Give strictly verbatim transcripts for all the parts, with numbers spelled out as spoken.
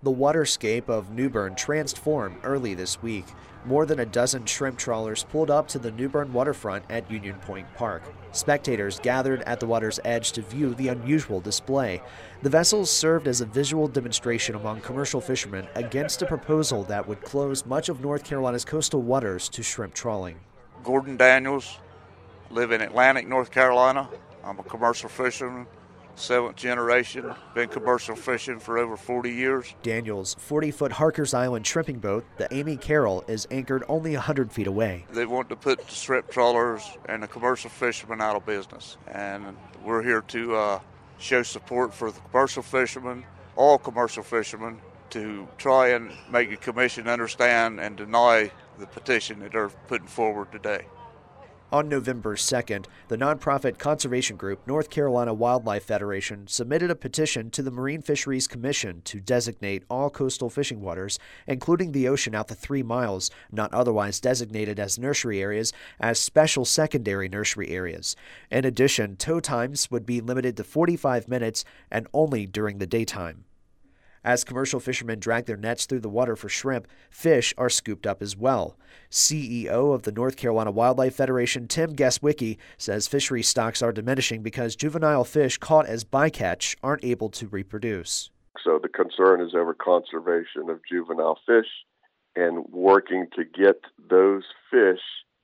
The waterscape of New Bern transformed early this week. More than a dozen shrimp trawlers pulled up to the New Bern waterfront at Union Point Park. Spectators gathered at the water's edge to view the unusual display. The vessels served as a visual demonstration among commercial fishermen against a proposal that would close much of North Carolina's coastal waters to shrimp trawling. Gordon Daniels, live in Atlantic, North Carolina. I'm a commercial fisherman. Seventh generation, been commercial fishing for over forty years. Daniel's forty-foot Harkers Island shrimping boat, the Amy Carroll, is anchored only one hundred feet away. They want to put the shrimp trawlers and the commercial fishermen out of business. And we're here to uh, show support for the commercial fishermen, all commercial fishermen, to try and make the commission understand and deny the petition that they're putting forward today. On November second, the nonprofit conservation group North Carolina Wildlife Federation submitted a petition to the Marine Fisheries Commission to designate all coastal fishing waters, including the ocean out to three miles, not otherwise designated as nursery areas, as special secondary nursery areas. In addition, tow times would be limited to forty-five minutes and only during the daytime. As commercial fishermen drag their nets through the water for shrimp, fish are scooped up as well. C E O of the North Carolina Wildlife Federation, Tim Gaswicki, says fishery stocks are diminishing because juvenile fish caught as bycatch aren't able to reproduce. So the concern is over conservation of juvenile fish and working to get those fish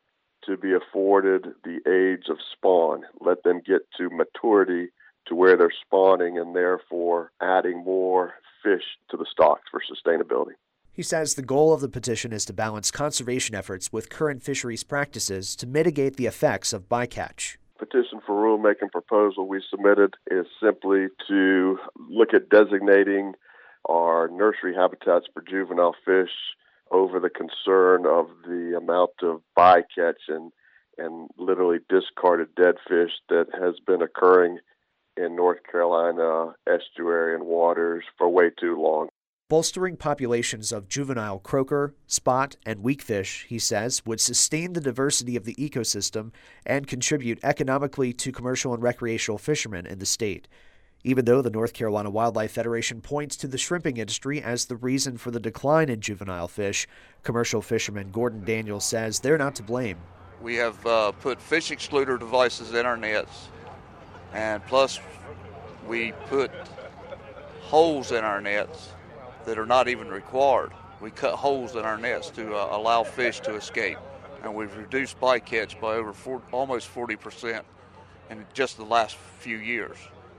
to be afforded the age of spawn, let them get to maturity to where they're spawning and therefore adding more fish to the stocks for sustainability. He says the goal of the petition is to balance conservation efforts with current fisheries practices to mitigate the effects of bycatch. Petition for rulemaking proposal we submitted is simply to look at designating our nursery habitats for juvenile fish over the concern of the amount of bycatch and, and literally discarded dead fish that has been occurring in North Carolina estuary and waters for way too long. Bolstering populations of juvenile croaker, spot, and weakfish, he says, would sustain the diversity of the ecosystem and contribute economically to commercial and recreational fishermen in the state. Even though the North Carolina Wildlife Federation points to the shrimping industry as the reason for the decline in juvenile fish, commercial fisherman Gordon Daniels says they're not to blame. We have uh, put fish excluder devices in our nets, and plus we put holes in our nets that are not even required. We cut holes in our nets to uh, allow fish to escape, and we've reduced bycatch by over four, almost forty percent in just the last few years.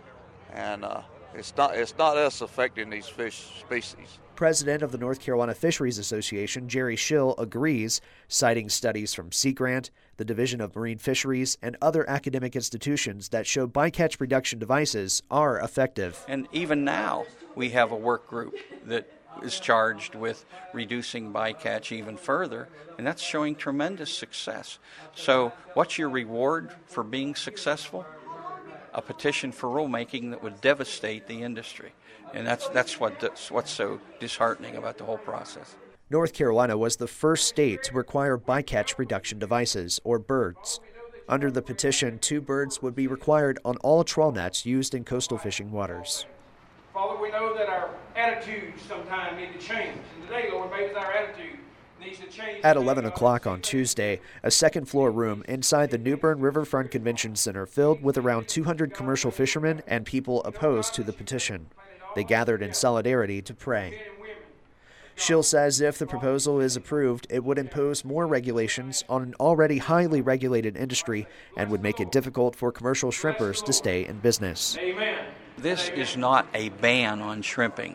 And uh, it's not it's not us affecting these fish species. President of the North Carolina Fisheries Association, Jerry Schill, agrees, citing studies from Sea Grant, the Division of Marine Fisheries, and other academic institutions that show bycatch reduction devices are effective. And even now, we have a work group that is charged with reducing bycatch even further, and that's showing tremendous success. So what's your reward for being successful? A petition for rulemaking that would devastate the industry. And that's that's what that's what's so disheartening about the whole process. North Carolina was the first state to require bycatch reduction devices, or BIRDs. Under the petition, two BIRDs would be required on all trawl nets used in coastal fishing waters. Father, we know that our attitudes sometimes need to change. And today, Lord, maybe our attitude needs to change. At eleven o'clock on Tuesday, a second-floor room inside the New Bern Riverfront Convention Center filled with around two hundred commercial fishermen and people opposed to the petition. They gathered in solidarity to pray. Schill says if the proposal is approved, it would impose more regulations on an already highly regulated industry and would make it difficult for commercial shrimpers to stay in business. Amen. This is not a ban on shrimping,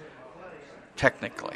technically.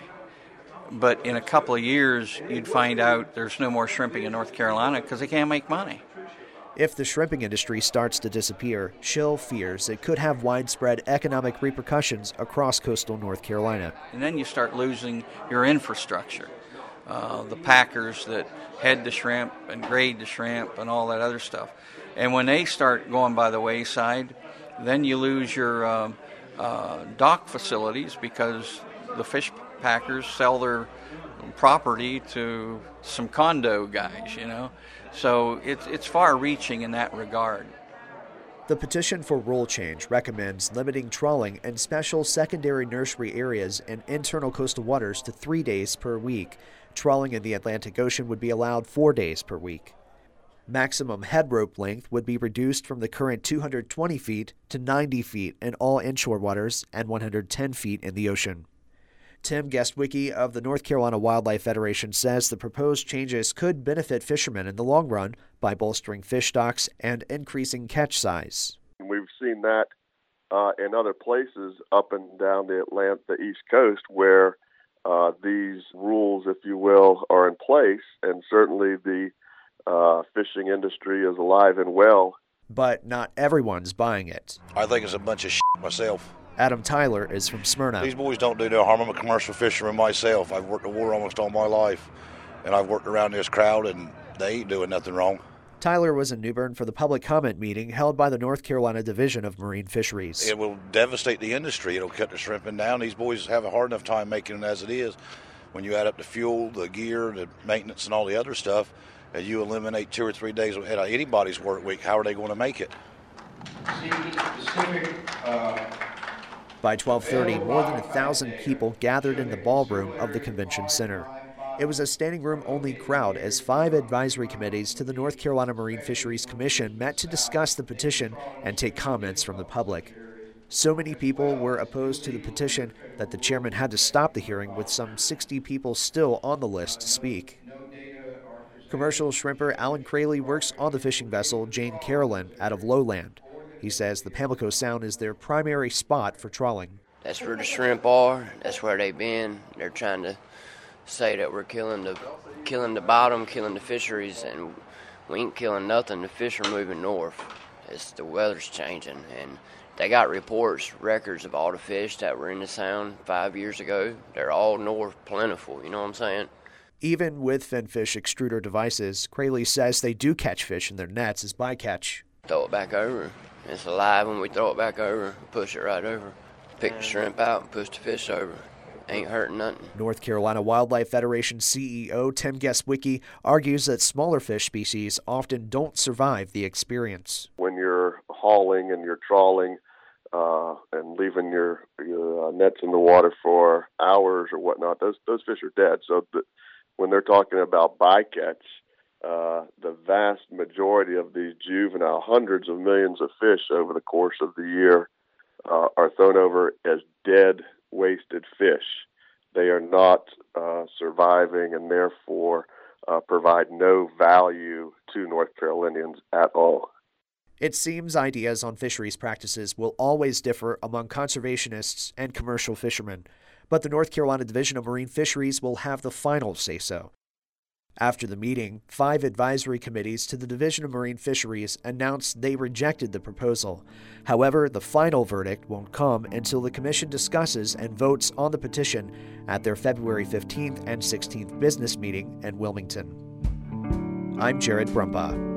But in a couple of years, you'd find out there's no more shrimping in North Carolina because they can't make money. If the shrimping industry starts to disappear, Schill fears it could have widespread economic repercussions across coastal North Carolina. And then you start losing your infrastructure. Uh, the packers that head the shrimp and grade the shrimp and all that other stuff. And when they start going by the wayside, then you lose your uh, uh, dock facilities because the fish packers sell their property to some condo guys, you know. So it's it's far-reaching in that regard. The petition for rule change recommends limiting trawling in special secondary nursery areas and internal coastal waters to three days per week. Trawling in the Atlantic Ocean would be allowed four days per week. Maximum head rope length would be reduced from the current two hundred twenty feet to ninety feet in all inshore waters and one hundred ten feet in the ocean. Tim Guestwicki of the North Carolina Wildlife Federation says the proposed changes could benefit fishermen in the long run by bolstering fish stocks and increasing catch size. We've seen that uh, in other places up and down the Atlantic, the East Coast, where uh, these rules, if you will, are in place, and certainly the uh, fishing industry is alive and well. But not everyone's buying it. I think it's a bunch of shit myself. Adam Tyler is from Smyrna. These boys don't do no harm. I'm a commercial fisherman myself. I've worked the water almost all my life, and I've worked around this crowd, and they ain't doing nothing wrong. Tyler was in New Bern for the public comment meeting held by the North Carolina Division of Marine Fisheries. It will devastate the industry. It'll cut the shrimping down. These boys have a hard enough time making it as it is. When you add up the fuel, the gear, the maintenance, and all the other stuff, and you eliminate two or three days of anybody's work week, how are they going to make it? Specific, uh, By twelve thirty, more than a thousand people gathered in the ballroom of the convention center. It was a standing room only crowd as five advisory committees to the North Carolina Marine Fisheries Commission met to discuss the petition and take comments from the public. So many people were opposed to the petition that the chairman had to stop the hearing with some sixty people still on the list to speak. Commercial shrimper Alan Crayley works on the fishing vessel Jane Carolyn out of Lowland. He says the Pamlico Sound is their primary spot for trawling. That's where the shrimp are. That's where they've been. They're trying to say that we're killing the killing the bottom, killing the fisheries, and we ain't killing nothing. The fish are moving north. It's the weather's changing, and they got reports, records of all the fish that were in the sound five years ago. They're all north, plentiful. You know what I'm saying? Even with finfish extruder devices, Crayley says they do catch fish in their nets as bycatch. Throw it back over. It's alive when we throw it back over, push it right over. Pick the shrimp out and push the fish over. Ain't hurting nothing. North Carolina Wildlife Federation C E O Tim Guestwicki argues that smaller fish species often don't survive the experience. When you're hauling and you're trawling uh, and leaving your, your uh, nets in the water for hours or whatnot, those those fish are dead. So the, when they're talking about bycatch, Uh, the vast majority of these juvenile, hundreds of millions of fish over the course of the year, uh, are thrown over as dead, wasted fish. They are not uh, surviving and therefore uh, provide no value to North Carolinians at all. It seems ideas on fisheries practices will always differ among conservationists and commercial fishermen, but the North Carolina Division of Marine Fisheries will have the final say-so. After the meeting, five advisory committees to the Division of Marine Fisheries announced they rejected the proposal. However, the final verdict won't come until the Commission discusses and votes on the petition at their February fifteenth and sixteenth business meeting in Wilmington. I'm Jared Brumbaugh.